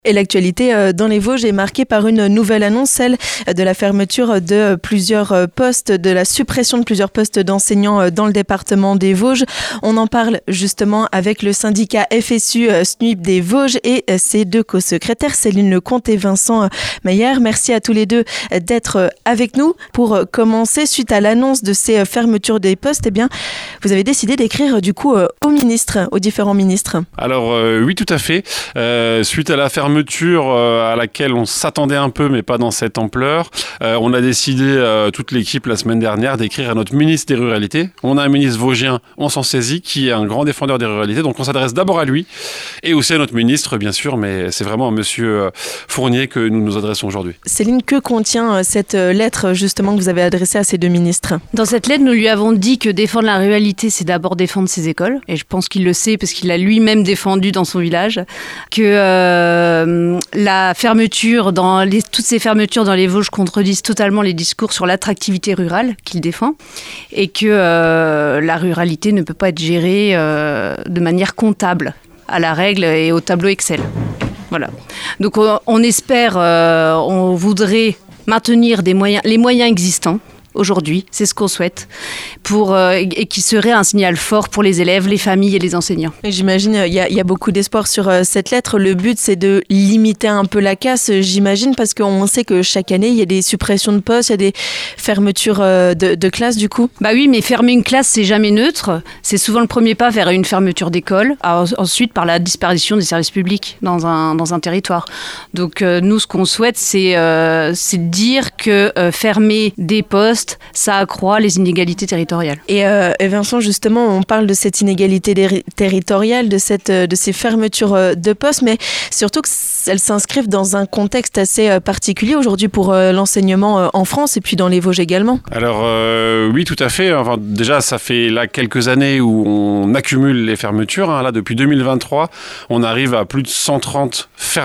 Et l'actualité dans les Vosges est marquée par une nouvelle annonce, celle de la fermeture de plusieurs postes, de la suppression de plusieurs postes d'enseignants dans le département des Vosges. On en parle justement avec le syndicat FSU SNUIP des Vosges et ses deux co-secrétaires, Céline Lecomte et Vincent Meyer. Merci à tous les deux d'être avec nous. Pour commencer, suite à l'annonce de ces fermetures des postes, eh bien, vous avez décidé d'écrire du coup aux ministres, aux différents ministres. Alors oui, tout à fait. Suite à la fermeture à laquelle on s'attendait un peu, mais pas dans cette ampleur, on a décidé, toute l'équipe la semaine dernière, d'écrire à notre ministre des Ruralités. On a un ministre vosgien, on s'en saisit, qui est un grand défendeur des ruralités, donc on s'adresse d'abord à lui, et aussi à notre ministre, bien sûr, mais c'est vraiment à monsieur Fournier que nous nous adressons aujourd'hui. Céline, que contient cette lettre justement que vous avez adressée à ces deux ministres ? Dans cette lettre, nous lui avons dit que défendre la ruralité, c'est d'abord défendre ses écoles, et je pense qu'il le sait parce qu'il l'a lui-même défendu dans son village, que la fermeture toutes ces fermetures dans les Vosges contredisent totalement les discours sur l'attractivité rurale qu'il défend et que la ruralité ne peut pas être gérée de manière comptable à la règle et au tableau Excel. Voilà. Donc on espère, on voudrait maintenir les moyens existants. Aujourd'hui, c'est ce qu'on souhaite, et qui serait un signal fort pour les élèves, les familles et les enseignants. Et j'imagine, il y a beaucoup d'espoir sur cette lettre. Le but, c'est de limiter un peu la casse, j'imagine, parce qu'on sait que chaque année, il y a des suppressions de postes, il y a des fermetures de classes, du coup. Bah oui, mais fermer une classe, c'est jamais neutre. C'est souvent le premier pas vers une fermeture d'école, ensuite par la disparition des services publics dans un territoire. Donc nous, ce qu'on souhaite, c'est de dire que fermer des postes, ça accroît les inégalités territoriales. Et Vincent, justement, on parle de cette inégalité territoriale, de ces fermetures de postes, mais surtout qu'elles s'inscrivent dans un contexte assez particulier aujourd'hui pour l'enseignement en France et puis dans les Vosges également. Alors oui, tout à fait. Enfin, déjà, ça fait là quelques années où on accumule les fermetures. Là, depuis 2023, on arrive à plus de 130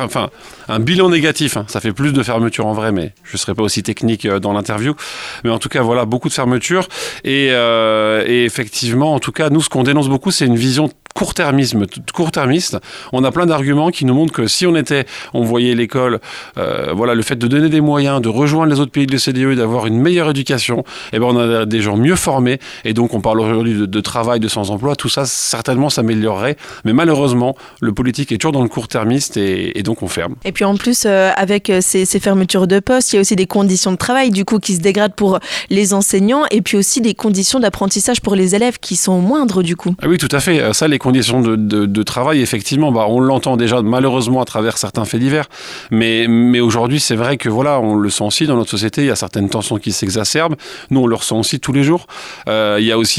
un bilan négatif. Ça fait plus de fermetures en vrai, mais je ne serai pas aussi technique dans l'interview. Mais en tout cas, voilà, beaucoup de fermetures. Et effectivement, en tout cas, nous, ce qu'on dénonce beaucoup, c'est une vision court-termiste. On a plein d'arguments qui nous montrent que si on voyait l'école, le fait de donner des moyens, de rejoindre les autres pays de l'OCDE et d'avoir une meilleure éducation, on a des gens mieux formés. Et donc, on parle aujourd'hui de travail, de sans-emploi. Tout ça, certainement, s'améliorerait. Mais malheureusement, le politique est toujours dans le court-termiste et donc on ferme. Et puis en plus, avec ces fermetures de postes, il y a aussi des conditions de travail du coup qui se dégradent pour les enseignants et puis aussi des conditions d'apprentissage pour les élèves qui sont moindres du coup. Ah oui, tout à fait. Ça, les conditions de travail, effectivement, on l'entend déjà malheureusement à travers certains faits divers. Mais aujourd'hui, c'est vrai que on le sent aussi dans notre société. Il y a certaines tensions qui s'exacerbent. Nous, on le ressent aussi tous les jours. Il y a aussi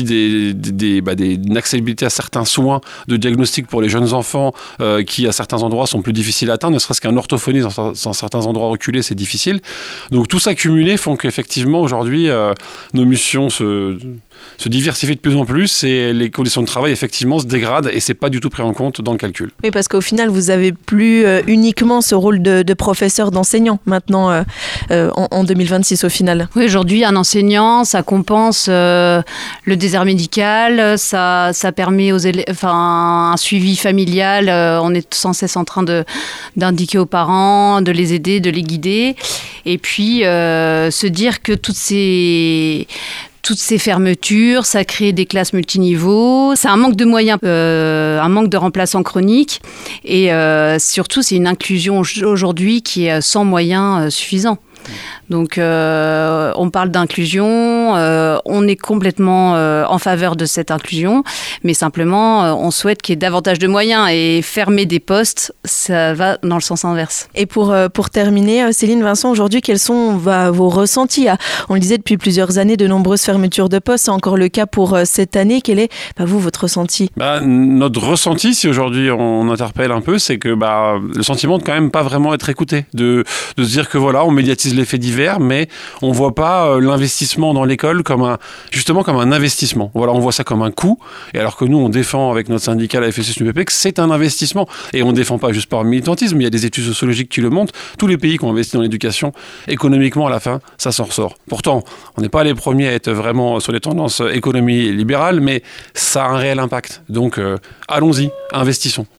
une accessibilité à certains soins de diagnostic pour les jeunes enfants qui, à certains endroits, sont plus difficiles à atteindre. Ne serait-ce qu'un orthophoniste dans certains endroits reculés, c'est difficile. Donc tout ça cumulé font qu'effectivement, aujourd'hui, nos missions se diversifient de plus en plus et les conditions de travail, effectivement, se dégradent et c'est pas du tout pris en compte dans le calcul. Oui, parce qu'au final, vous avez plus uniquement ce rôle de professeur, d'enseignant maintenant en 2026 au final. Oui, aujourd'hui, un enseignant, ça compense le désert médical, ça permet aux élèves, un suivi familial. On est sans cesse en train d'indiquer aux parents, de les aider, de les guider. Et puis, se dire que toutes ces fermetures, ça crée des classes multiniveaux, c'est un manque de moyens, un manque de remplaçants chroniques et surtout c'est une inclusion aujourd'hui qui est sans moyens suffisants. Donc on parle d'inclusion, on est complètement en faveur de cette inclusion, mais simplement on souhaite qu'il y ait davantage de moyens et fermer des postes, ça va dans le sens inverse. Et pour terminer, Céline, Vincent, aujourd'hui, quels sont vos ressentis ? On le disait depuis plusieurs années, de nombreuses fermetures de postes, c'est encore le cas pour cette année. Quel est, votre ressenti ? Notre ressenti, si aujourd'hui on interpelle un peu, c'est que le sentiment de quand même pas vraiment être écouté, de se dire que on médiatise les faits divers, mais on voit pas l'investissement dans l'école comme un investissement. On voit ça comme un coût, et alors que nous, on défend avec notre syndicat, la FSU SNUIP, que c'est un investissement. Et on défend pas juste par militantisme, il y a des études sociologiques qui le montrent. Tous les pays qui ont investi dans l'éducation, économiquement, à la fin, ça s'en ressort. Pourtant, on n'est pas les premiers à être vraiment sur les tendances économie libérale, mais ça a un réel impact. Donc, allons-y, investissons.